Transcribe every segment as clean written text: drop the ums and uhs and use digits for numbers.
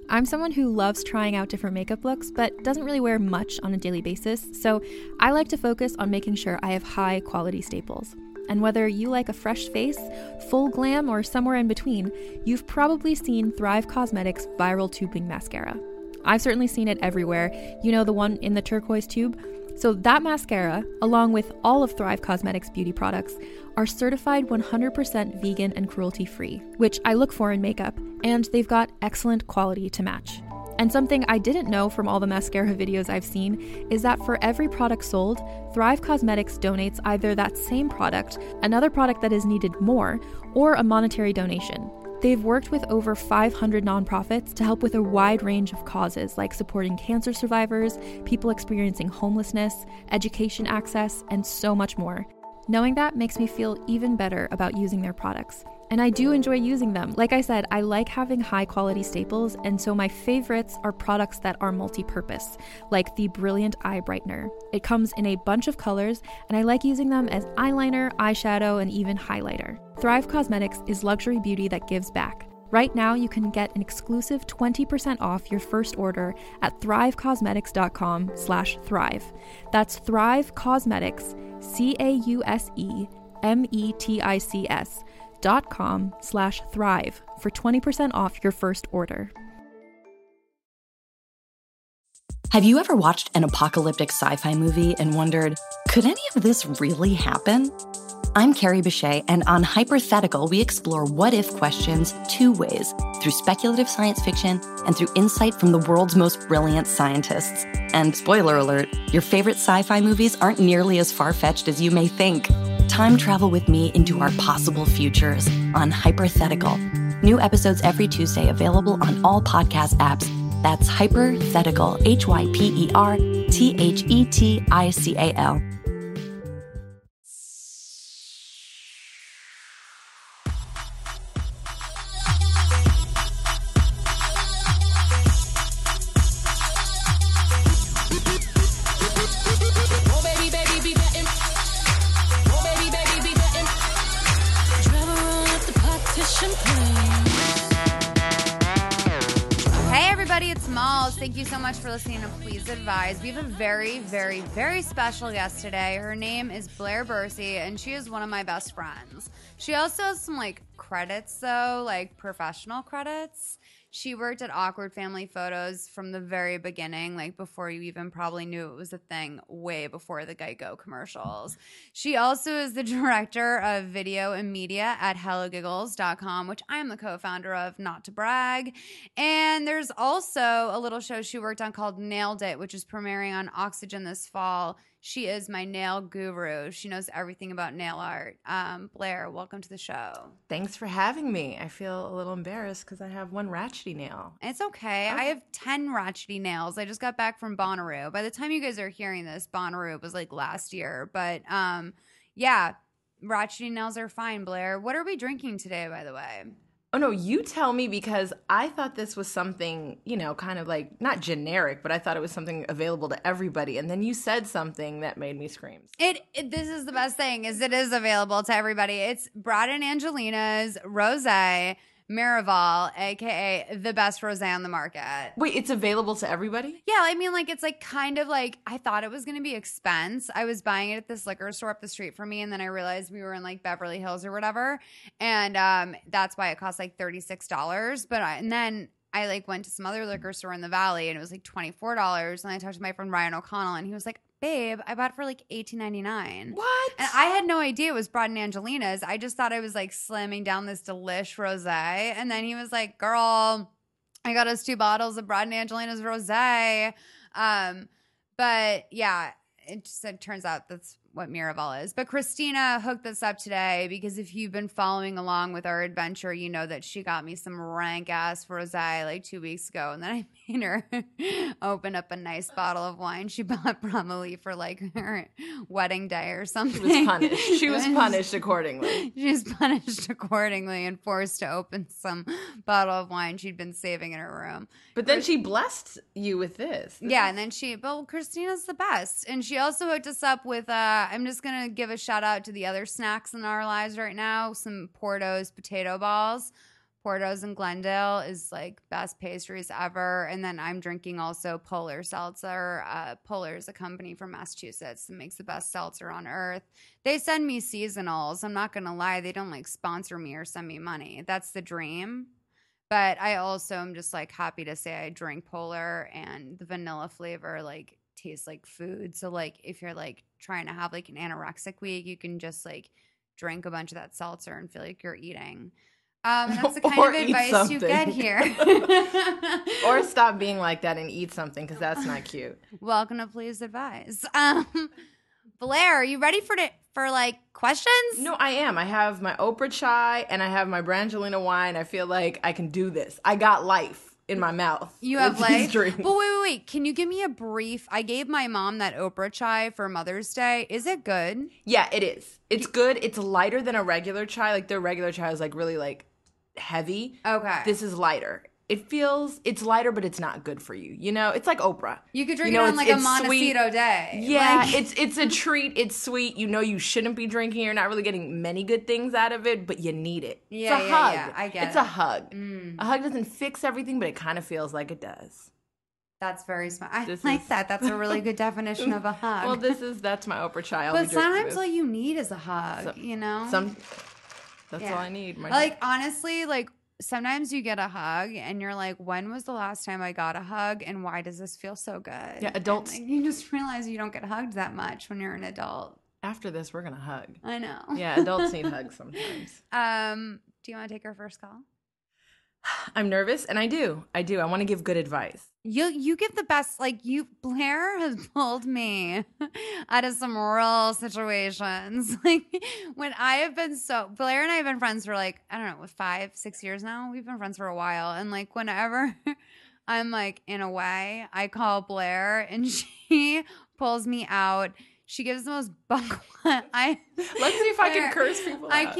I'm someone who loves trying out different makeup looks, but doesn't really wear much on a daily basis, so I like to focus on making sure I have high quality staples. And whether you like a fresh face, full glam, or somewhere in between, you've probably seen Thrive Causemetics Viral Tubing Mascara. I've certainly seen it everywhere. You know, the one in the turquoise tube? So that mascara, along with all of Thrive Causemetics beauty products, are certified 100% vegan and cruelty-free, which I look for in makeup, and they've got excellent quality to match. And something I didn't know from all the mascara videos I've seen is that for every product sold, Thrive Causemetics donates either that same product, another product that is needed more, or a monetary donation. They've worked with over 500 nonprofits to help with a wide range of causes like supporting cancer survivors, people experiencing homelessness, education access, and so much more. Knowing that makes me feel even better about using their products. And I do enjoy using them. Like I said, I like having high quality staples, and so my favorites are products that are multi-purpose, like the Brilliant Eye Brightener. It comes in a bunch of colors, and I like using them as eyeliner, eyeshadow, and even highlighter. Thrive Causemetics is luxury beauty that gives back. Right now, you can get an exclusive 20% off your first order at thrivecausemetics.com/thrive. That's Thrive Causemetics, CAUSEMETICS.com/thrive for 20% off your first order. Have you ever watched an apocalyptic sci-fi movie and wondered, could any of this really happen? I'm Carrie Bechet, and on Hypothetical, we explore what-if questions two ways, through speculative science fiction and through insight from the world's most brilliant scientists. And spoiler alert, your favorite sci-fi movies aren't nearly as far-fetched as you may think. Time travel with me into our possible futures on Hypothetical. New episodes every Tuesday, available on all podcast apps. That's Hypothetical, HYPERTHETICAL. Thank you so much for listening to Please Advise. We have a very, very, very special guest today. Her name is Blair Bursey, and she is one of my best friends. She also has some, credits, though, professional credits. She worked at Awkward Family Photos from the very beginning, before you even probably knew it was a thing, way before the Geico commercials. She also is the director of video and media at HelloGiggles.com, which I'm the co-founder of, not to brag. And there's also a little show she worked on called Nailed It, which is premiering on Oxygen this fall. She is my nail guru. She knows everything about nail art. Blair, welcome to the show. Thanks for having me. I feel a little embarrassed because I have one ratchety nail. It's okay. I have 10 ratchety nails. I just got back from Bonnaroo. By the time you guys are hearing this, Bonnaroo was last year. But yeah, ratchety nails are fine, Blair. What are we drinking today, by the way? Oh, no, you tell me, because I thought this was something, kind of not generic, but I thought it was something available to everybody. And then you said something that made me scream. This is the best thing, is it is available to everybody. It's Brad and Angelina's Rosé Miraval, a.k.a. the best rosé on the market. Wait, it's available to everybody? Yeah, I mean, it's kind of I thought it was going to be expense. I was buying it at this liquor store up the street from me, and then I realized we were in Beverly Hills or whatever, and that's why it cost $36. But then I went to some other liquor store in the Valley, and it was $24. And I talked to my friend Ryan O'Connell, and he was like, babe, I bought it for $18.99. What? And I had no idea it was Brad and Angelina's. I just thought I was slamming down this delish rosé. And then he was like, girl, I got us 2 bottles of Brad and Angelina's rosé. But yeah, it turns out that's what Miraval is. But Christina hooked this up today because if you've been following along with our adventure, you know that she got me some rank ass rosé 2 weeks ago, and then I made her open up a nice bottle of wine she bought probably for her wedding day or something. She was punished. She was punished accordingly. She was punished accordingly and forced to open some bottle of wine she'd been saving in her room. But then she blessed you with this. Yeah, and then Christina's the best. And she also hooked us up with I'm just going to give a shout out to the other snacks in our lives right now. Some Porto's potato balls. Porto's in Glendale is like best pastries ever. And then I'm drinking also Polar Seltzer. Polar is a company from Massachusetts that makes the best seltzer on earth. They send me seasonals. I'm not going to lie. They don't like sponsor me or send me money. That's the dream. But I also am just like happy to say I drink Polar, and the vanilla flavor like tastes like food. So like if you're like trying to have like an anorexic week, you can just like drink a bunch of that seltzer and feel like you're eating. That's the kind of advice you get here. Or stop being like that and eat something, because that's not cute. Welcome to Please Advise. Blair, are you ready for like questions? No, I am. I have my Oprah chai and I have my Brangelina wine. I feel like I can do this. I got life in my mouth. You have life? But wait. Can you give me a brief? I gave my mom that Oprah chai for Mother's Day. Is it good? Yeah, it is. It's good. It's lighter than a regular chai. Like their regular chai is like really like heavy. Okay. This is lighter. It's lighter, but it's not good for you. You know, it's like Oprah. You could drink it on like a Montecito day. Yeah, it's a treat. It's sweet. You know you shouldn't be drinking. You're not really getting many good things out of it, but you need it. Yeah, it's a hug. Yeah, I get it. It's a hug. A hug doesn't fix everything, but it kind of feels like it does. That's very smart. I like that. That's a really good definition of a hug. Well, that's my Oprah chai. But sometimes all you need is a hug, you know? That's all I need. Honestly, like, sometimes you get a hug and you're like, when was the last time I got a hug and why does this feel so good? Yeah, adults. And, like, you just realize you don't get hugged that much when you're an adult. After this, we're going to hug. I know. Yeah, adults need hugs sometimes. Do you want to take our first call? I'm nervous, and I do. I want to give good advice. You give the best, Blair has pulled me out of some real situations. Like, when I have been Blair and I have been friends for 5-6 years now. We've been friends for a while. And like, whenever I'm like in a way, I call Blair and she pulls me out. She gives the most Let's see if I can curse people out.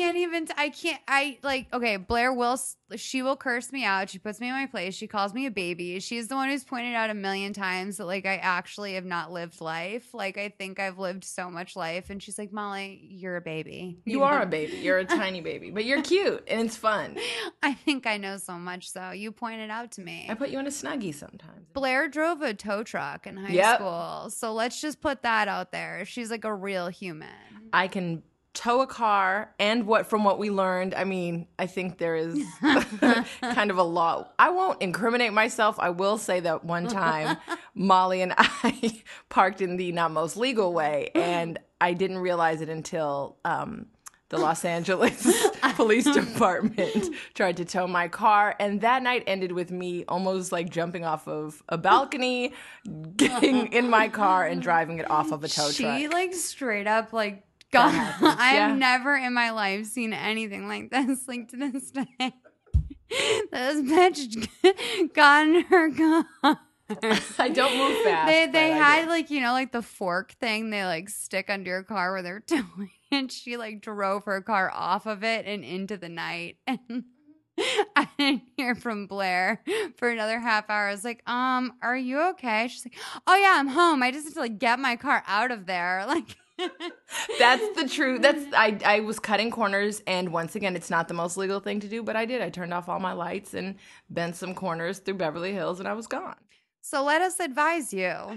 Okay, Blair will curse me out. She puts me in my place. She calls me a baby. She's the one who's pointed out a million times that like I actually have not lived life. Like I think I've lived so much life. And she's like, Molly, you're a baby. You are a baby. You're a tiny baby, but you're cute and it's fun. I think I know so much, so you pointed out to me. I put you in a Snuggie sometimes. Blair drove a tow truck in high school. So let's just put that out there. She's like a real human. I can tow a car, and from what we learned, I mean, I think there is kind of a law. I won't incriminate myself. I will say that one time Molly and I parked in the not most legal way, and I didn't realize it until the Los Angeles Police Department tried to tow my car, and that night ended with me almost like jumping off of a balcony, getting in my car and driving it off of a tow truck. She like straight up like God, I've never in my life seen anything like this. Like to this day, this bitch got in her car. I don't move fast. They had like the fork thing they like stick under your car where they're towing, and she like drove her car off of it and into the night. And I didn't hear from Blair for another half hour. I was like, are you okay? She's like, oh yeah, I'm home. I just have to like get my car out of there. Like. That's the truth. I was cutting corners, and once again, it's not the most legal thing to do, but I did. I turned off all my lights and bent some corners through Beverly Hills, and I was gone. So let us advise you. All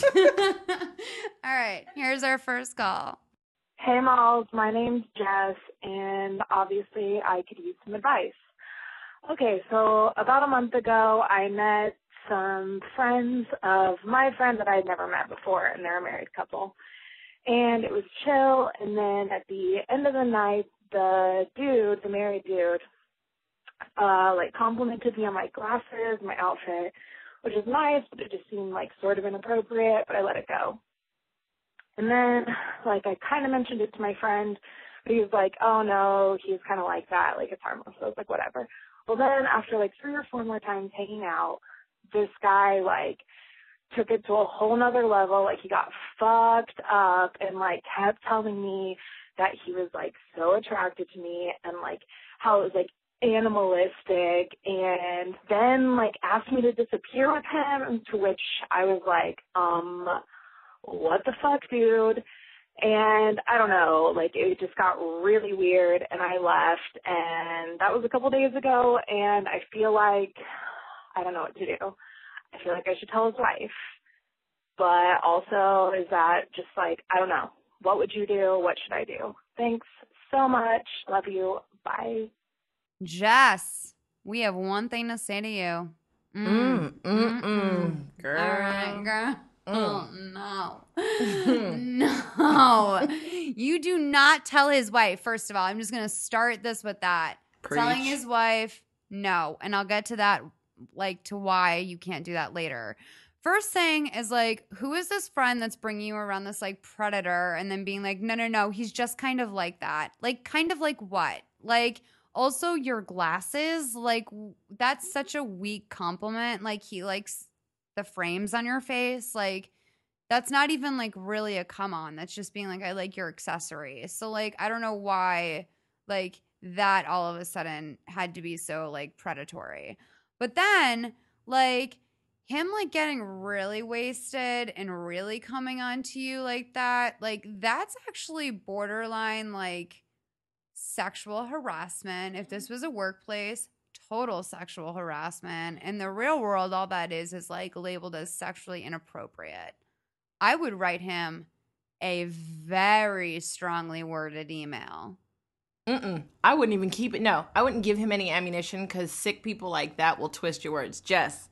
right, here's our first call. Hey, Malls. My name's Jess, and obviously I could use some advice. Okay, so about a month ago, I met some friends of my friend that I had never met before, and they're a married couple. And it was chill, and then at the end of the night, the married dude, complimented me on my glasses, my outfit, which is nice, but it just seemed like sort of inappropriate, but I let it go. And then, I kind of mentioned it to my friend, but he was like, oh no, he's kind of like that, it's harmless. So I was like, whatever. Well, then after 3 or 4 more times hanging out, this guy, took it to a whole nother level. He got fucked up and kept telling me that he was so attracted to me and how it was animalistic, and then asked me to disappear with him, to which I was what the fuck, dude? And I don't know, like it just got really weird and I left, and that was a couple days ago, and I feel like I don't know what to do. I feel like I should tell his wife. But also, is that just like, I don't know. What would you do? What should I do? Thanks so much. Love you. Bye. Jess, we have one thing to say to you. Girl. All right, girl. Oh, no. No. You do not tell his wife, first of all. I'm just going to start this with that. Preach. Telling his wife, no. And I'll get to that, like, to why you can't do that later. First thing is, like, who is this friend that's bringing you around this, like, predator and then being like, no, he's just kind of like that. Like, kind of like what? Like, also your glasses, like, that's such a weak compliment. Like, he likes the frames on your face. Like, that's not even, like, really a come on. That's just being like, I like your accessories. So, like, I don't know why, like, that all of a sudden had to be so, like, predatory. But then, like, him, like, getting really wasted and really coming on to you like that, like, that's actually borderline, like, sexual harassment. If this was a workplace, total sexual harassment. In the real world, all that is like labeled as sexually inappropriate. I would write him a very strongly worded email. I wouldn't even keep it. No, I wouldn't give him any ammunition because sick people like that will twist your words. Jess,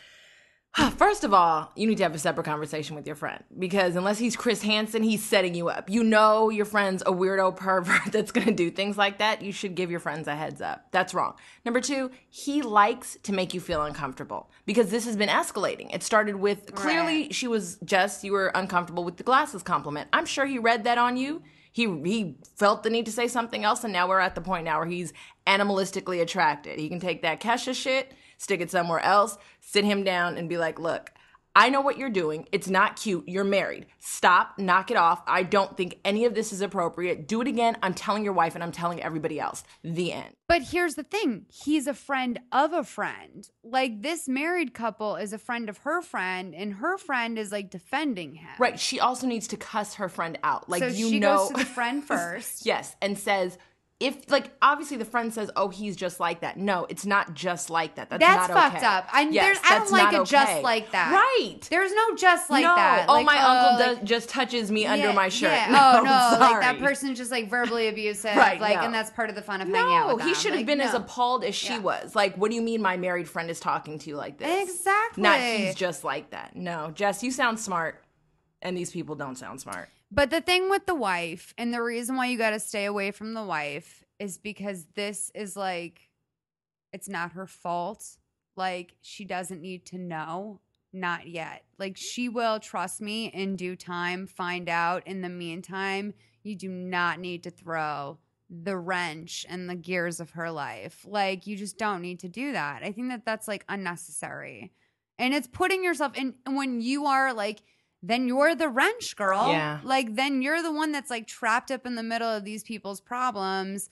first of all, you need to have a separate conversation with your friend because unless he's Chris Hansen, he's setting you up. You know your friend's a weirdo pervert that's going to do things like that. You should give your friends a heads up. That's wrong. Number two, he likes to make you feel uncomfortable because this has been escalating. It started with clearly she was Jess, you were uncomfortable with the glasses compliment. I'm sure he read that on you. He felt the need to say something else, and now we're at the point now where he's animalistically attracted. He can take that Kesha shit, stick it somewhere else, sit him down and be like, look, I know what you're doing. It's not cute. You're married. Stop. Knock it off. I don't think any of this is appropriate. Do it again. I'm telling your wife and I'm telling everybody else. The end. But here's the thing. He's a friend of a friend. Like, this married couple is a friend of her friend, and her friend is, like, defending him. Right. She also needs to cuss her friend out. Like, so you she know, goes to the friend first. Yes. And says, if, like, obviously the friend says, oh, he's just like that. No, it's not just like that. That's not okay. Fucked up. I don't like it just like that. Right. There's no just like no. that. Oh, like, my uncle just touches me under my shirt. Yeah. No, no. sorry. Like, that person's just, like, verbally abusive. Right, like, no. and that's part of the fun of hanging out with them. He should have like, been as appalled as she was. Like, what do you mean my married friend is talking to you like this? Exactly. Not he's just like that. No, Jess, you sound smart, and these people don't sound smart. But the thing with the wife, and the reason why you got to stay away from the wife, is because this is like, it's not her fault. Like, she doesn't need to know. Not yet. Like, she will, trust me, in due time, find out. In the meantime, you do not need to throw the wrench and the gears of her life. Like, you just don't need to do that. I think that that's, like, unnecessary. And it's putting yourself in, when you are, like, then you're the wrench girl. Yeah. Like, then you're the one that's, like, trapped up in the middle of these people's problems.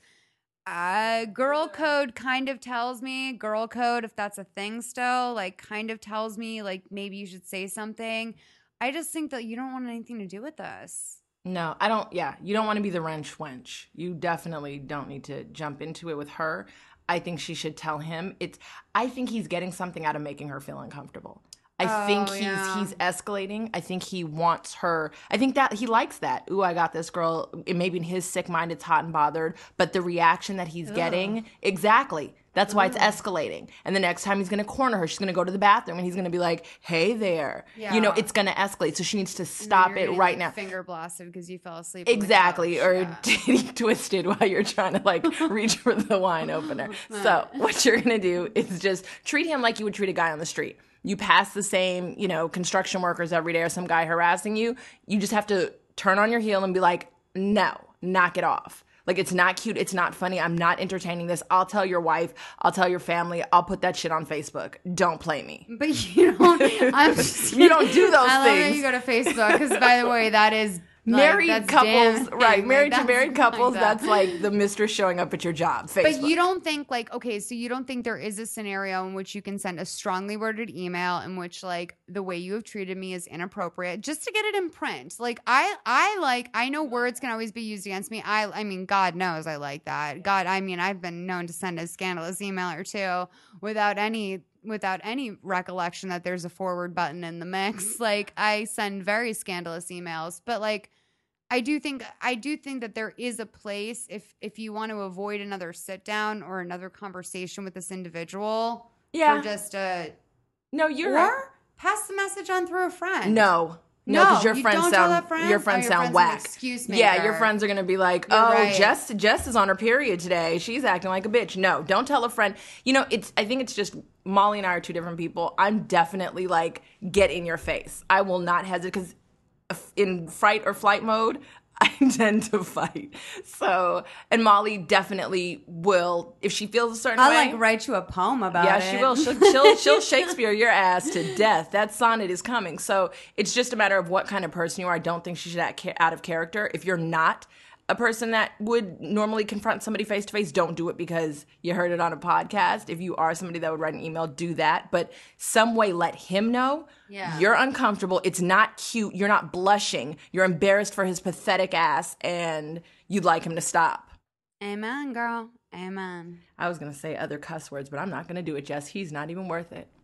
Girl code kind of tells me, girl code, if that's a thing still, like, kind of tells me, like, maybe you should say something. I just think that you don't want anything to do with this. No, I don't. Yeah, you don't want to be the wrench wench. You definitely don't need to jump into it with her. I think she should tell him. I think he's getting something out of making her feel uncomfortable. I think he's escalating. I think he wants her. I think that he likes that. Ooh, I got this girl. Maybe in his sick mind, it's hot and bothered. But the reaction that he's getting, exactly. That's why it's escalating. And the next time he's going to corner her, she's going to go to the bathroom and he's going to be like, hey there. Yeah. You know, it's going to escalate. So she needs to stop it right now. Finger blasted because you fell asleep. Exactly. Or titty twisted while you're trying to, like, reach for the wine opener. So what you're going to do is just treat him like you would treat a guy on the street. You pass the same, you know, construction workers every day or some guy harassing you. You just have to turn on your heel and be like, no, knock it off. Like, it's not cute. It's not funny. I'm not entertaining this. I'll tell your wife. I'll tell your family. I'll put that shit on Facebook. Don't play me. But you don't. You don't do those things. I love that you go to Facebook because, by the way, that is Married that's couples, damn- right? like, Married to that's married couples, like that. that's like the Mr. showing up at your job. Facebook. But you don't think like, okay, so you don't think there is a scenario in which you can send a strongly worded email in which like the way you have treated me is inappropriate just to get it in print. Like I know words can always be used against me. I mean, God knows I like that. God, I mean, I've been known to send a scandalous email or two without any recollection that there's a forward button in the mix. Like I send very scandalous emails, but like I do think that there is a place if you want to avoid another sit down or another conversation with this individual. Yeah. For just a No, you're or right. pass the message on through a friend. No, No, because your you friends don't tell sound that friend? your Oh, friends your sound friends are an whack. excuse Yeah, your maker. friends are gonna be like, You're "Oh, right. Jess is on her period today. She's acting like a bitch." No, don't tell a friend. You know, I think it's just Molly and I are two different people. I'm definitely like get in your face. I will not hesitate because in fight or flight mode, I tend to fight. So, and Molly definitely will if she feels a certain way. I'll like write you a poem about Yeah, it. she will. She'll Shakespeare your ass to death. That sonnet is coming. So it's just a matter of what kind of person you are. I don't think she should act out of character. If you're not a person that would normally confront somebody face to face, don't do it because you heard it on a podcast. If you are somebody that would write an email, do that. But some way let him know you're uncomfortable. It's not cute. You're not blushing. You're embarrassed for his pathetic ass and you'd like him to stop. Amen, girl. Amen. I was going to say other cuss words, but I'm not going to do it, Jess. He's not even worth it.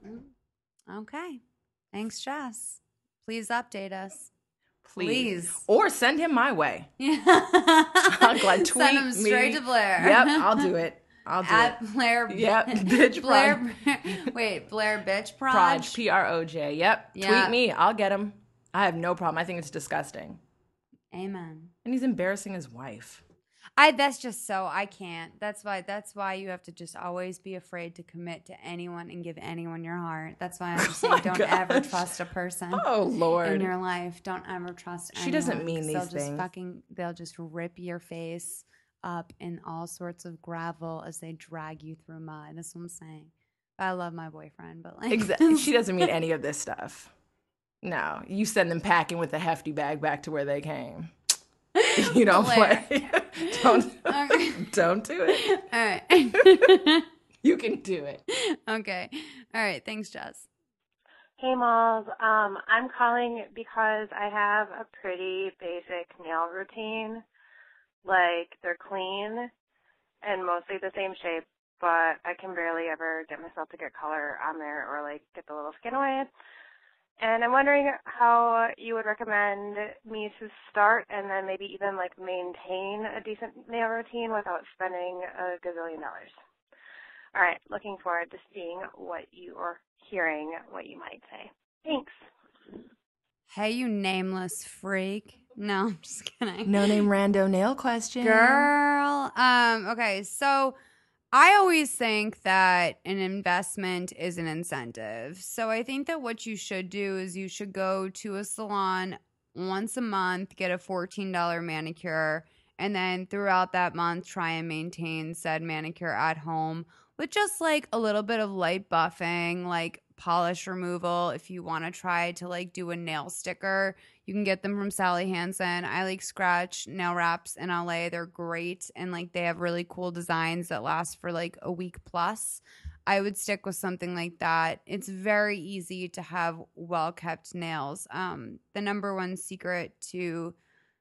Okay. Thanks, Jess. Please update us. Please. Or send him my way. Yeah. I'll tweet Send him straight me. to Blair. Yep, I'll do it. I'll do At it. Blair. Yep, bitch Blair. Wait, Blair bitch proj? Proj, Proj. Yep. Yeah. Tweet me. I'll get him. I have no problem. I think it's disgusting. Amen. And he's embarrassing his wife. That's just so I can't. That's why you have to just always be afraid to commit to anyone and give anyone your heart. That's why I'm just saying don't ever trust a person. Oh, Lord. In your life, don't ever trust anyone. She doesn't mean 'cause these they'll just rip your face up in all sorts of gravel as they drag you through mud. That's what I'm saying. But I love my boyfriend, but like Exactly. She doesn't mean any of this stuff. No. You send them packing with a hefty bag back to where they came. You don't Blair. play. Don't do it. All right. You can do it. Okay. All right. Thanks, Jess. Hey, Malls. I'm calling because I have a pretty basic nail routine. Like, they're clean and mostly the same shape, but I can barely ever get myself to get color on there or, like, get the little skin away. And I'm wondering how you would recommend me to start and then maybe even, like, maintain a decent nail routine without spending a gazillion dollars. All right, looking forward to seeing what you are hearing, what you might say. Thanks. Hey, you nameless freak. No, I'm just kidding. No name rando nail question. Girl. Okay, so I always think that an investment is an incentive. So I think that what you should do is you should go to a salon once a month, get a $14 manicure, and then throughout that month try and maintain said manicure at home with just like a little bit of light buffing, like polish removal. If you want to try to like do a nail sticker, you can get them from Sally Hansen. I like Scratch nail wraps in LA. They're great and like they have really cool designs that last for like a week plus. I would stick with something like that. It's very easy to have well-kept nails. The number one secret to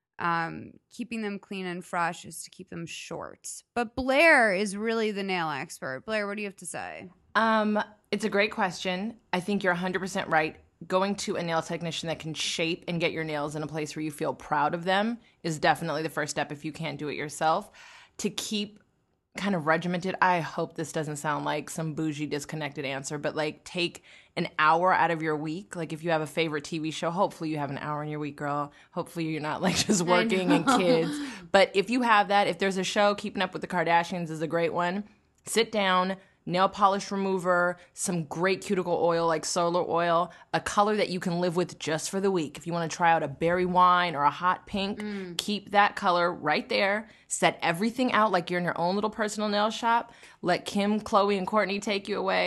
keeping them clean and fresh is to keep them short. But Blair is really the nail expert. Blair, what do you have to say? It's a great question. I think you're 100% right. Going to a nail technician that can shape and get your nails in a place where you feel proud of them is definitely the first step if you can't do it yourself. To keep kind of regimented, I hope this doesn't sound like some bougie disconnected answer, but like take an hour out of your week. Like if you have a favorite TV show, hopefully you have an hour in your week, girl. Hopefully you're not like just working and kids. But if you have that, if there's a show, Keeping Up with the Kardashians is a great one. Sit down, nail polish remover, some great cuticle oil like solar oil, a color that you can live with just for the week. If you want to try out a berry wine or a hot pink, keep that color right there. Set everything out like you're in your own little personal nail shop. Let Kim, Chloe, and Courtney take you away.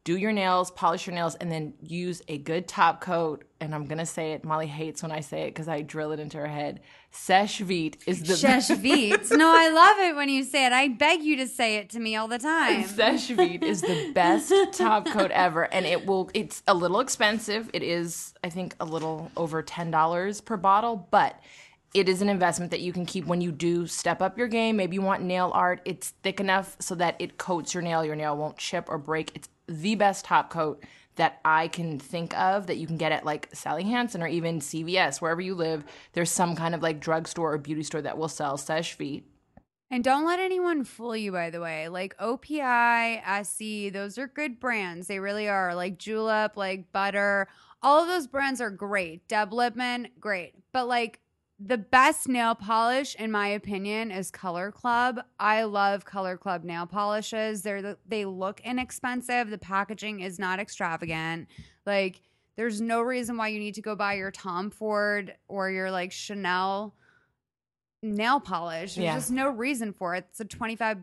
do your nails, polish your nails, and then use a good top coat. And I'm going to say it. Molly hates when I say it because I drill it into her head. Seche Vite is the Seche Vite. No, I love it when you say it. I beg you to say it to me all the time. Seche Vite is the best top coat ever. And it's a little expensive. It is, I think, a little over $10 per bottle, but it is an investment that you can keep when you do step up your game. Maybe you want nail art. It's thick enough so that it coats your nail. Your nail won't chip or break. It's the best top coat that I can think of that you can get at like Sally Hansen or even CVS, wherever you live. There's some kind of like drugstore or beauty store that will sell Seche Vite. And don't let anyone fool you, by the way. Like OPI, Essie, those are good brands. They really are. Like Julep, like Butter. All of those brands are great. Deb Lippman, great. But like, the best nail polish, in my opinion, is Color Club. I love Color Club nail polishes. They look inexpensive. The packaging is not extravagant. Like, there's no reason why you need to go buy your Tom Ford or your like Chanel nail polish. There's just no reason for it. It's a $25,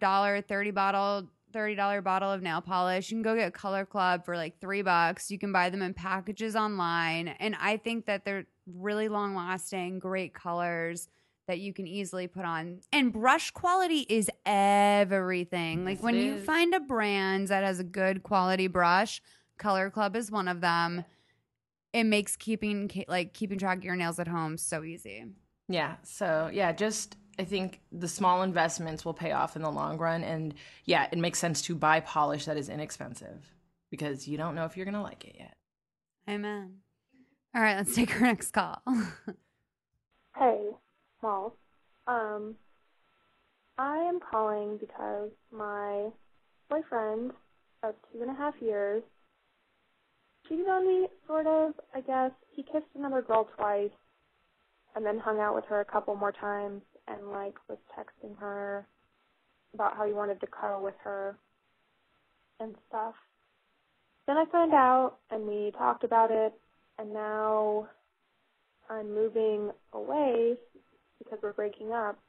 $30 bottle of nail polish. You can go get Color Club for like $3. You can buy them in packages online. And I think that they're really long lasting, great colors that you can easily put on. And brush quality is everything. Like when you find a brand that has a good quality brush, Color Club is one of them. It makes keeping track of your nails at home so easy. Yeah. So yeah, just I think the small investments will pay off in the long run. And yeah, it makes sense to buy polish that is inexpensive because you don't know if you're going to like it yet. Amen. All right, let's take our next call. Hey, Mal. I am calling because my boyfriend of 2.5 years cheated on me, sort of, I guess. He kissed another girl twice and then hung out with her a couple more times and, like, was texting her about how he wanted to cuddle with her and stuff. Then I found out, and we talked about it, and now I'm moving away because we're breaking up.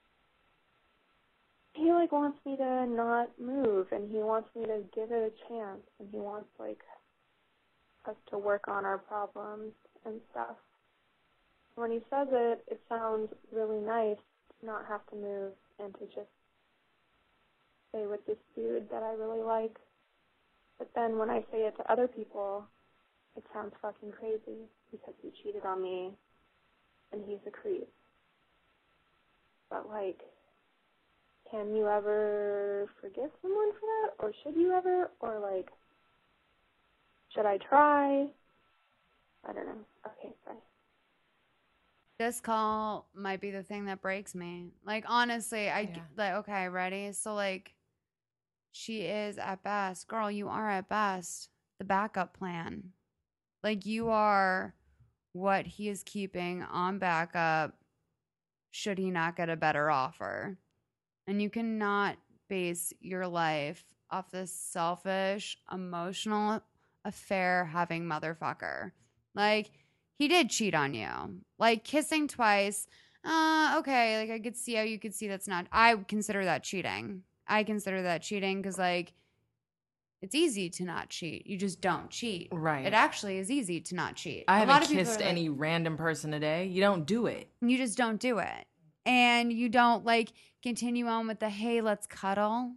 He, like, wants me to not move, and he wants me to give it a chance, and he wants, like, us to work on our problems and stuff. When he says it, it sounds really nice to not have to move and to just stay with this dude that I really like. But then when I say it to other people, it sounds fucking crazy because he cheated on me and he's a creep. But, like, can you ever forgive someone for that? Or should you ever? Or, like, should I try? I don't know. Okay, bye. This call might be the thing that breaks me. Like, honestly, okay, ready? So, like, she is at best. Girl, you are at best the backup plan. Like, you are what he is keeping on backup should he not get a better offer. And you cannot base your life off this selfish, emotional affair-having motherfucker. Like, he did cheat on you. Like, kissing twice, okay, like, I could see how you could see that's not... I consider that cheating. Because, like, it's easy to not cheat. You just don't cheat. Right. It actually is easy to not cheat. I haven't kissed any random person today. You don't do it. You just don't do it. And you don't, like, continue on with the, hey, let's cuddle.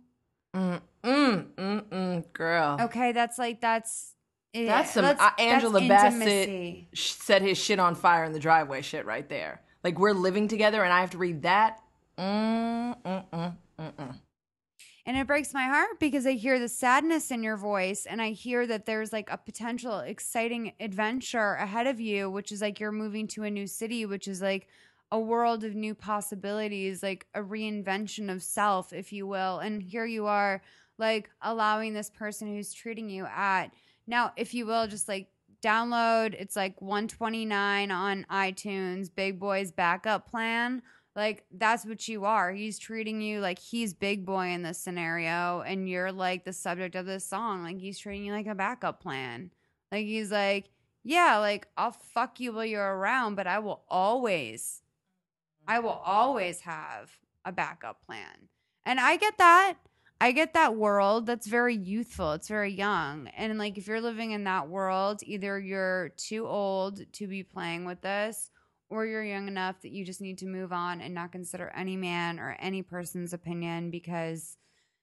Girl. Okay, that's some Angela Bassett set his shit on fire in the driveway shit right there. Like, we're living together and I have to read that? And it breaks my heart because I hear the sadness in your voice and I hear that there's like a potential exciting adventure ahead of you, which is like you're moving to a new city, which is like a world of new possibilities, like a reinvention of self, if you will. And here you are, like, allowing this person who's treating you at, now, if you will, just like download, it's like $129 on iTunes, Big Boy's backup plan. Like, that's what you are. He's treating you like he's big boy in this scenario, and you're like the subject of this song. Like, he's treating you like a backup plan. Like, he's like, yeah, like, I'll fuck you while you're around, but I will always have a backup plan. And I get that. I get that world. That's very youthful. It's very young. And like if you're living in that world, either you're too old to be playing with this or you're young enough that you just need to move on and not consider any man or any person's opinion because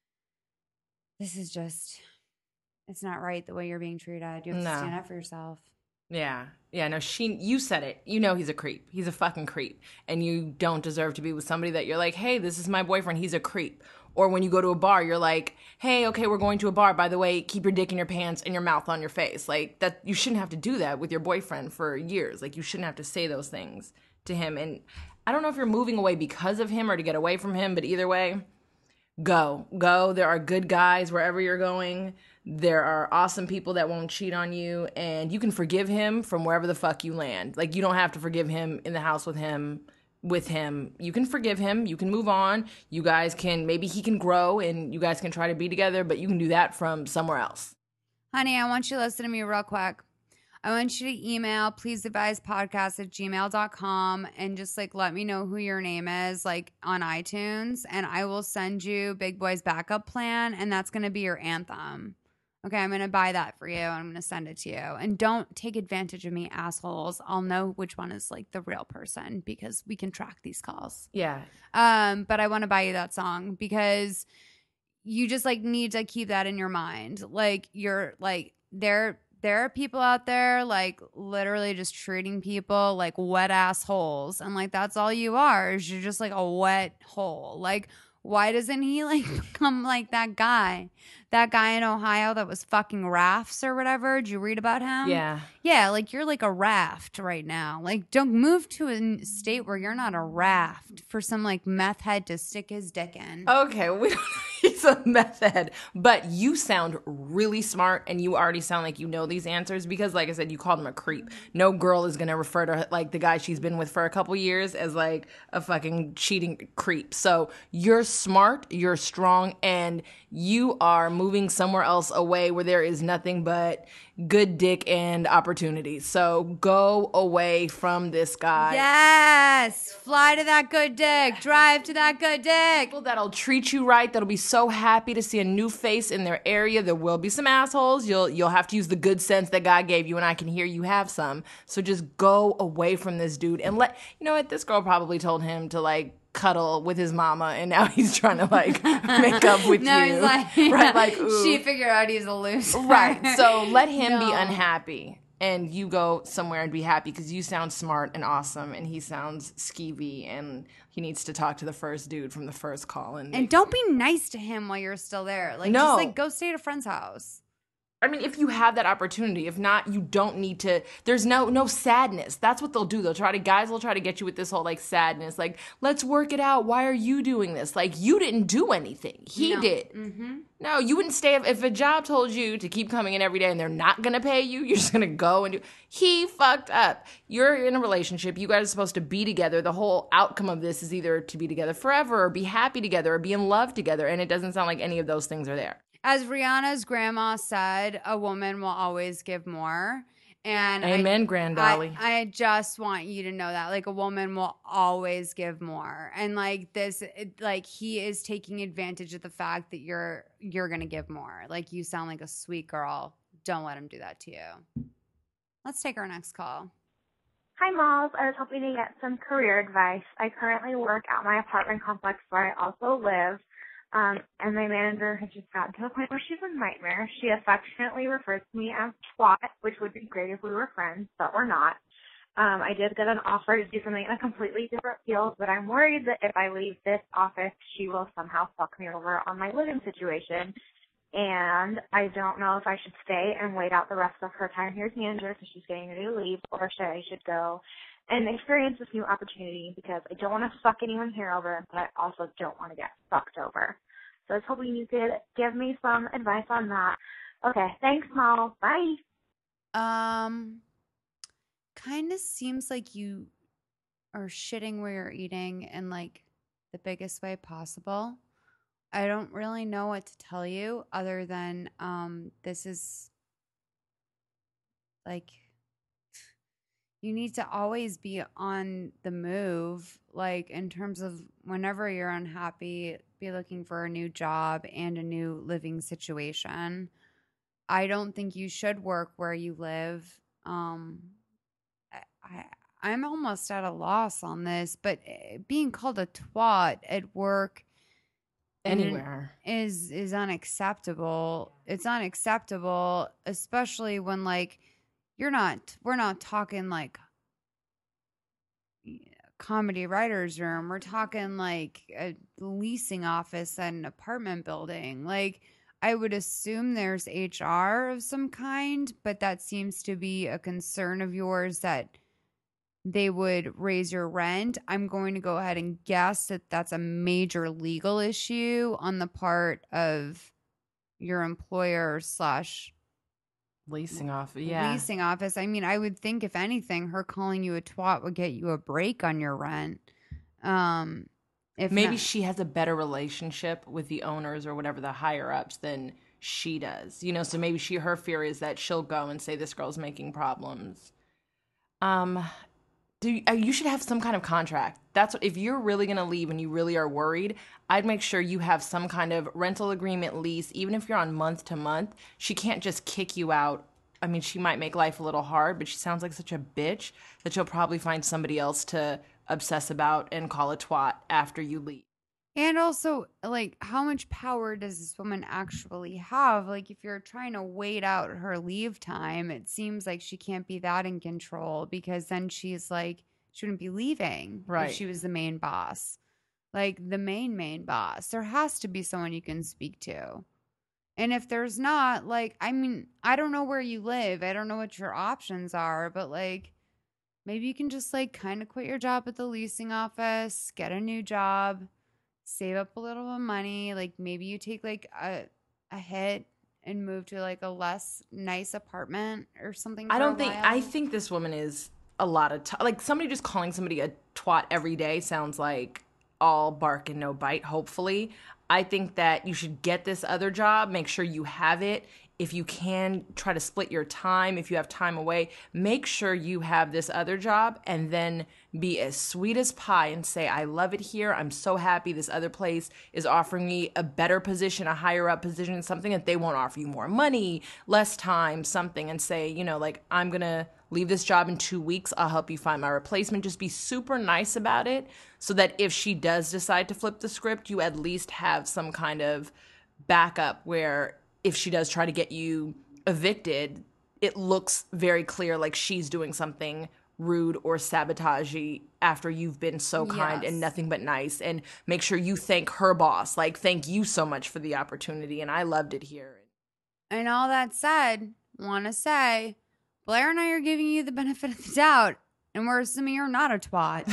this is just, it's not right the way you're being treated. You have to stand up for yourself. Yeah. Yeah, no, you said it. You know he's a creep. He's a fucking creep. And you don't deserve to be with somebody that you're like, hey, this is my boyfriend. He's a creep. Or when you go to a bar, you're like, hey, okay, we're going to a bar. By the way, keep your dick in your pants and your mouth on your face. Like, that, you shouldn't have to do that with your boyfriend for years. Like, you shouldn't have to say those things to him. And I don't know if you're moving away because of him or to get away from him, but either way, go. There are good guys wherever you're going. There are awesome people that won't cheat on you, and you can forgive him from wherever the fuck you land. Like, you don't have to forgive him in the house with him. You can forgive him. You can move on. You guys can, maybe he can grow and you guys can try to be together, but you can do that from somewhere else. Honey, I want you to listen to me real quick. I want you to email pleaseadvisepodcast@gmail.com and just like let me know who your name is like on iTunes, and I will send you Big Boy's backup plan, and that's going to be your anthem. Okay, I'm going to buy that for you, and I'm going to send it to you. And don't take advantage of me, assholes. I'll know which one is like the real person because we can track these calls. Yeah. But I want to buy you that song because you just like need to keep that in your mind. Like you're like there are people out there like literally just treating people like wet assholes, and like that's all you are is you're just like a wet hole. Like why doesn't he like become like that guy in Ohio that was fucking rafts or whatever? Did you read about him? Yeah, like you're like a raft right now. Like don't move to a state where you're not a raft for some like meth head to stick his dick in. Okay, he's a meth head, but you sound really smart and you already sound like you know these answers because like I said, you called him a creep. No girl is going to refer to like the guy she's been with for a couple years as like a fucking cheating creep. So you're smart, you're strong, and you are moving somewhere else away where there is nothing but good dick and opportunities. So go away from this guy. Yes, fly to that good dick, drive to that good dick. People that'll treat you right, that'll be so happy to see a new face in their area. There will be some assholes. You'll have to use the good sense that God gave you, and I can hear you have some. So just go away from this dude and you know what, this girl probably told him to like cuddle with his mama, and now he's trying to like make up with no, you. He's like, right? Like, ooh. She figured out he's a loser. Right. So let him be unhappy, and you go somewhere and be happy because you sound smart and awesome, and he sounds skeevy, and he needs to talk to the first dude from the first call. And don't be nice to him while you're still there. Like, no. Just like go stay at a friend's house. I mean, if you have that opportunity, if not, you don't need to. There's no sadness. That's what they'll do. Guys will try to get you with this whole like sadness. Like, let's work it out. Why are you doing this? Like, you didn't do anything. He did. Mm-hmm. No, you wouldn't stay. If a job told you to keep coming in every day and they're not going to pay you, you're just going to go and do. He fucked up. You're in a relationship. You guys are supposed to be together. The whole outcome of this is either to be together forever or be happy together or be in love together. And it doesn't sound like any of those things are there. As Rihanna's grandma said, a woman will always give more. And amen, Granddolly. I just want you to know that, like, a woman will always give more. And like this, like he is taking advantage of the fact that you're gonna give more. Like you sound like a sweet girl. Don't let him do that to you. Let's take our next call. Hi, Malls. I was hoping to get some career advice. I currently work at my apartment complex where I also live. And my manager has just gotten to the point where she's a nightmare. She affectionately refers to me as twat, which would be great if we were friends, but we're not. I did get an offer to do something in a completely different field, but I'm worried that if I leave this office, she will somehow fuck me over on my living situation. And I don't know if I should stay and wait out the rest of her time here as manager because she's getting ready to leave, or I should go and experience this new opportunity because I don't want to fuck anyone here over, but I also don't want to get fucked over. So I was hoping you could give me some advice on that. Okay, thanks, Mal. Bye. Kind of seems like you are shitting where you're eating in like the biggest way possible. I don't really know what to tell you other than this is like you need to always be on the move, like in terms of whenever you're unhappy, be looking for a new job and a new living situation. I don't think you should work where you live. I'm almost at a loss on this, but being called a twat at work Anywhere is unacceptable. It's unacceptable, especially when like we're not talking like comedy writers room. We're talking like a leasing office at an apartment building. Like I would assume there's HR of some kind, but that seems to be a concern of yours that they would raise your rent. I'm going to go ahead and guess that that's a major legal issue on the part of your employer slash leasing office. Yeah. leasing office. I mean, I would think if anything, her calling you a twat would get you a break on your rent. If Maybe not- she has a better relationship with the owners or whatever, the higher ups, than she does. You know, so maybe her fear is that she'll go and say this girl's making problems. You should have some kind of contract. That's what, if you're really going to leave and you really are worried, I'd make sure you have some kind of rental agreement, lease, even if you're on month to month. She can't just kick you out. I mean, she might make life a little hard, but she sounds like such a bitch that she'll probably find somebody else to obsess about and call a twat after you leave. And also, like, how much power does this woman actually have? Like, if you're trying to wait out her leave time, it seems like she can't be that in control, because then she's like, she wouldn't be leaving Right. if she was the main boss. Like, the main boss. There has to be someone you can speak to. And if there's not, like, I mean, I don't know where you live. I don't know what your options are, but, like, maybe you can just, like, kind of quit your job at the leasing office, get a new job, save up a little bit of money. Like maybe you take like a hit and move to like a less nice apartment or something. I think this woman is a lot of like somebody just calling somebody a twat every day sounds like all bark and no bite. Hopefully, I think that you should get this other job. Make sure you have it. If you can, try to split your time. If you have time away, make sure you have this other job, and then be as sweet as pie and say, I love it here. I'm so happy this other place is offering me a better position, a higher up position, something that they won't offer you more money, less time, something, and say, you know, like, I'm going to leave this job in 2 weeks. I'll help you find my replacement. Just be super nice about it so that if she does decide to flip the script, you at least have some kind of backup where if she does try to get you evicted, it looks very clear like she's doing something rude or sabotagey after you've been so kind and nothing but nice. And make sure you thank her boss. Like, thank you so much for the opportunity, and I loved it here. And all that said, want to say, Blair and I are giving you the benefit of the doubt, and we're assuming you're not a twat.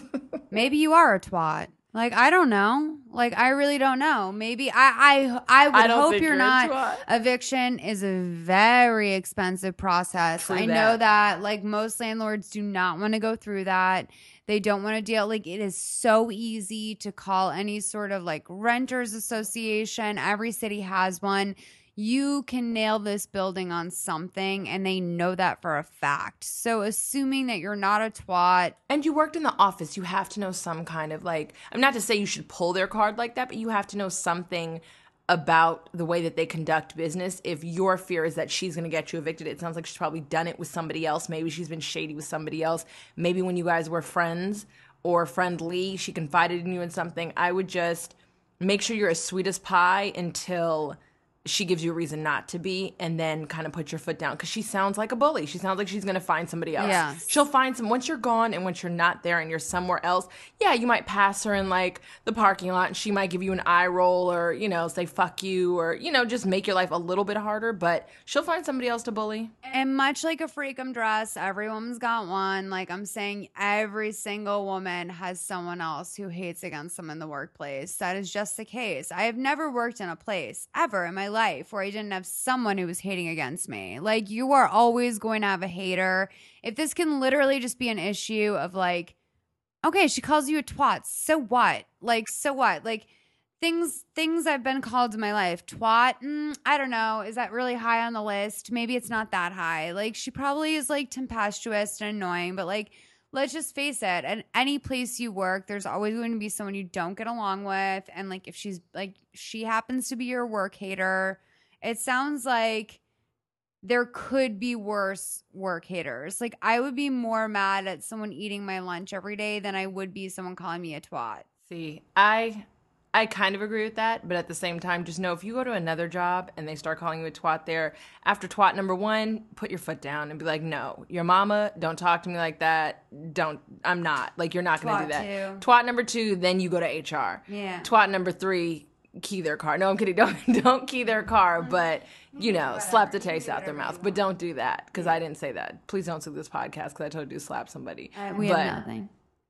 Maybe you are a twat. Like, I don't know. Like, I really don't know. Maybe I would hope you're not. Eviction is a very expensive process. True I know that. Like, most landlords do not want to go through that. They don't want to deal. Like, it is so easy to call any sort of like renters association. Every city has one. You can nail this building on something, and they know that for a fact. So assuming that you're not a twat. And you worked in the office, you have to know some kind of like, I'm not to say you should pull their card like that, but you have to know something about the way that they conduct business. If your fear is that she's going to get you evicted, it sounds like she's probably done it with somebody else. Maybe she's been shady with somebody else. Maybe when you guys were friends or friendly, she confided in you in something. I would just make sure you're as sweet as pie until she gives you a reason not to be, and then kind of put your foot down, because she sounds like a bully. She sounds like she's going to find somebody else. Yes. She'll find once you're gone and once you're not there and you're somewhere else, yeah, you might pass her in like the parking lot and she might give you an eye roll or, you know, say fuck you or, you know, just make your life a little bit harder, but she'll find somebody else to bully. And much like a freakum dress, every woman's got one. Like, I'm saying, every single woman has someone else who hates against them in the workplace. That is just the case. I have never worked in a place ever in my life where I didn't have someone who was hating against me. Like, you are always going to have a hater. If this can literally just be an issue of like, okay, she calls you a twat, so what? Like, so what? Like, Things I've been called in my life. Twat, I don't know. Is that really high on the list? Maybe it's not that high. Like, she probably is like tempestuous and annoying, but like, let's just face it. At any place you work, there's always going to be someone you don't get along with. And like, if she's like, she happens to be your work hater, it sounds like there could be worse work haters. Like, I would be more mad at someone eating my lunch every day than I would be someone calling me a twat. See, I kind of agree with that, but at the same time, just know if you go to another job and they start calling you a twat there, after twat number 1, put your foot down and be like, no, your mama, don't talk to me like that. I'm not. Like, you're not going to do that. Twat number 2, then you go to HR. Yeah. Twat number 3, key their car. No, I'm kidding. Don't key their car, but, slap the taste out their mouth. But don't do that, because I didn't say that. Please don't sue this podcast, because I told you to slap somebody. We have nothing.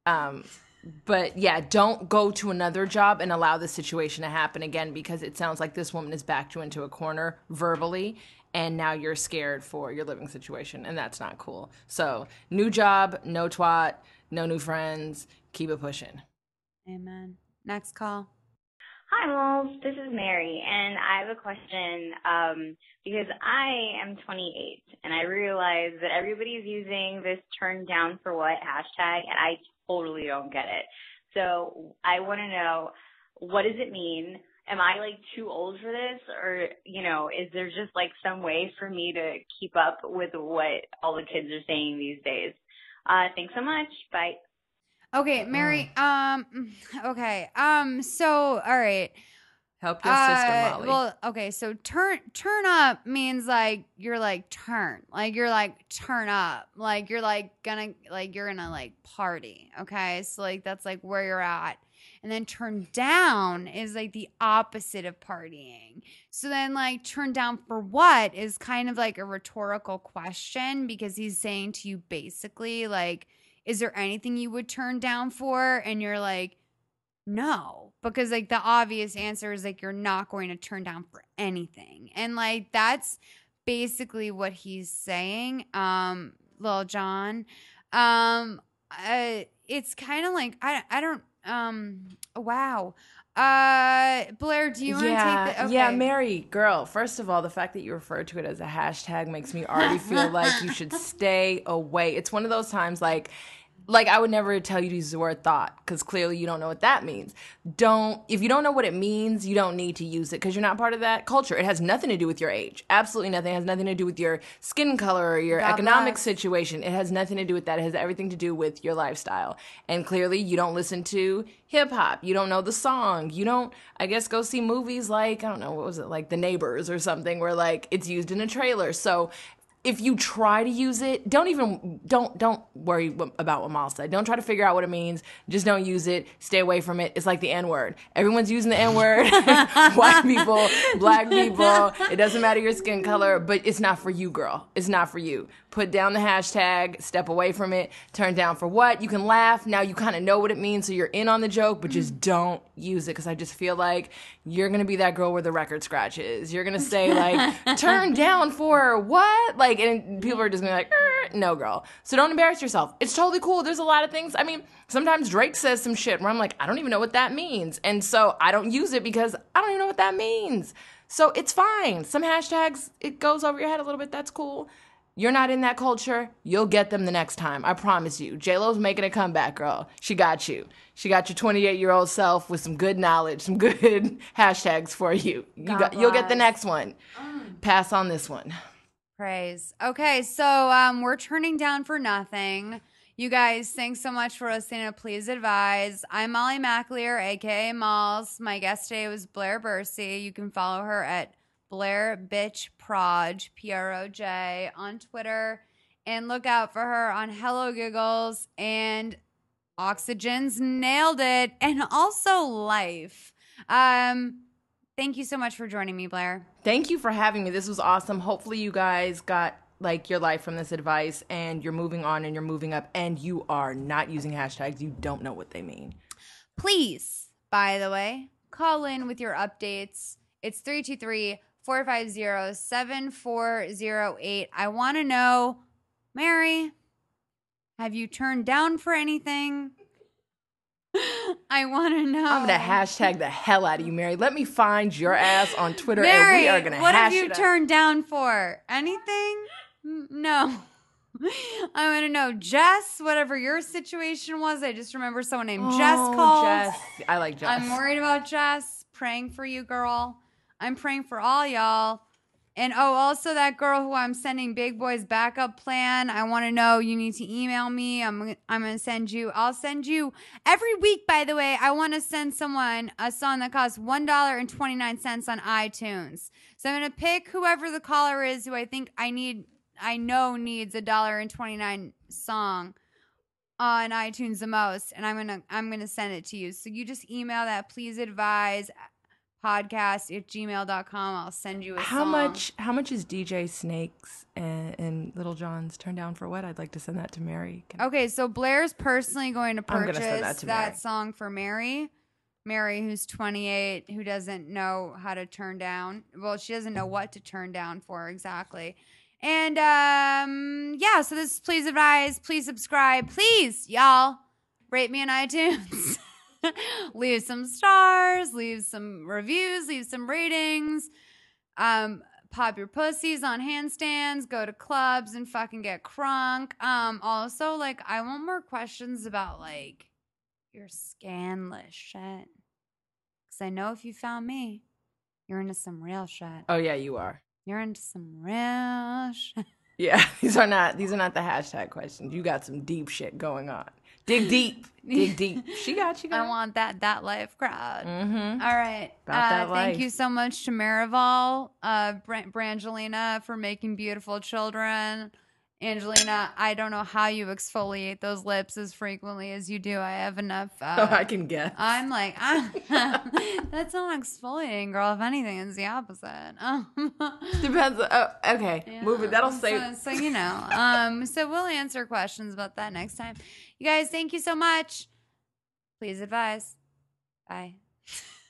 But yeah, don't go to another job and allow this situation to happen again, because it sounds like this woman has backed you into a corner verbally, and now you're scared for your living situation, and that's not cool. So, new job, no twat, no new friends, keep it pushing. Amen. Next call. Hi, Moles. This is Mary, and I have a question because I am 28, and I realize that everybody's using this turn down for what hashtag, and I totally don't get it. So I want to know, what does it mean? Am I like too old for this? Or, is there just like some way for me to keep up with what all the kids are saying these days? Thanks so much. Bye. Okay, Mary. Okay. So, all right. Help your sister, Molly. Well, okay. So turn up means like you're like turn, like you're like turn up, like you're like you're gonna like party. Okay, so like that's like where you're at. And then turn down is like the opposite of partying. So then like turn down for what is kind of like a rhetorical question, because he's saying to you basically like, is there anything you would turn down for? And you're like, no, because like the obvious answer is like you're not going to turn down for anything. And like that's basically what he's saying. Lil Jon. It's kind of like I don't wow. Blair, do you want to take the okay. Yeah, Mary, girl, first of all, the fact that you refer to it as a hashtag makes me already feel like you should stay away. It's one of those times like I would never tell you to use the word thought, because clearly you don't know what that means. If you don't know what it means, you don't need to use it, because you're not part of that culture. It has nothing to do with your age. Absolutely nothing. It has nothing to do with your skin color or your economic situation. It has nothing to do with that. It has everything to do with your lifestyle. And clearly you don't listen to hip hop. You don't know the song. You don't, I guess, go see movies like, I don't know, what was it, like The Neighbors or something, where like it's used in a trailer. So if you try to use it, don't worry about what Mal said. Don't try to figure out what it means. Just don't use it. Stay away from it. It's like the N-word. Everyone's using the N-word. White people, black people. It doesn't matter your skin color, but it's not for you, girl. It's not for you. Put down the hashtag, step away from it, turn down for what? You can laugh. Now you kind of know what it means, so you're in on the joke, but just don't use it, because I just feel like you're going to be that girl where the record scratch is. You're going to say, like, turn down for what? Like, and people are just going to be like, no, girl. So don't embarrass yourself. It's totally cool. There's a lot of things. I mean, sometimes Drake says some shit where I'm like, I don't even know what that means. And so I don't use it because I don't even know what that means. So it's fine. Some hashtags, it goes over your head a little bit. That's cool. You're not in that culture. You'll get them the next time. I promise you. J-Lo's making a comeback, girl. She got you. She got your 28-year-old self with some good knowledge, some good hashtags for you. You'll get the next one. Pass on this one. Praise. Okay, so we're turning down for nothing. You guys, thanks so much for listening to Please Advise. I'm Molly McAleer, a.k.a. Malls. My guest today was Blair Bursey. You can follow her at Blair Bitch Proj, Proj, on Twitter. And look out for her on Hello Giggles and Oxygen's Nailed It, and also Life. Thank you so much for joining me, Blair. Thank you for having me. This was awesome. Hopefully you guys got like your life from this advice, and you're moving on and you're moving up, and you are not using hashtags. You don't know what they mean. Please, by the way, call in with your updates. It's 323-450-7408. I want to know, Mary, have you turned down for anything? I want to know. I'm going to hashtag the hell out of you, Mary. Let me find your ass on Twitter, Mary, and we are going to what hash have you it out. turned down for? Anything? No. I want to know, Jess, whatever your situation was. I just remember someone named Jess called. Jess. I like Jess. I'm worried about Jess. Praying for you, girl. I'm praying for all y'all. And also that girl who I'm sending Big Boy's backup plan. I want to know. You need to email me. I'm gonna send you. I'll send you every week. By the way, I want to send someone a song that costs $1.29 on iTunes. So I'm gonna pick whoever the caller is who I know needs $1.29 song on iTunes the most, and I'm gonna send it to you. So you just email that please advise podcast@gmail.com. I'll send you a song. How much is DJ Snakes and Little John's Turn Down for What? I'd like to send that to Mary. Okay, so Blair's personally going to I'm gonna purchase send that to Mary. song for Mary. Mary, who's 28, who doesn't know how to turn down. Well, she doesn't know what to turn down for exactly. And yeah, so this is please advise, please subscribe, please, y'all, rate me on iTunes. Leave some stars, leave some reviews, leave some ratings. Pop your pussies on handstands, go to clubs and fucking get crunk. Also, like, I want more questions about, like, your scandalous shit. Because I know if you found me, you're into some real shit. Oh yeah, you are. You're into some real shit. Yeah, these are not the hashtag questions. You got some deep shit going on. Dig deep. Dig deep. She got you. I want that life crowd. Mm-hmm. All right. About that life. Thank you so much to Marival, Brangelina for making beautiful children. Angelina, I don't know how you exfoliate those lips as frequently as you do. I have enough. I can guess. I'm like, that's not exfoliating, girl. If anything, it's the opposite. Depends. Okay, Yeah. move it. That'll save. So you know. So we'll answer questions about that next time. You guys, thank you so much. Please advise. Bye.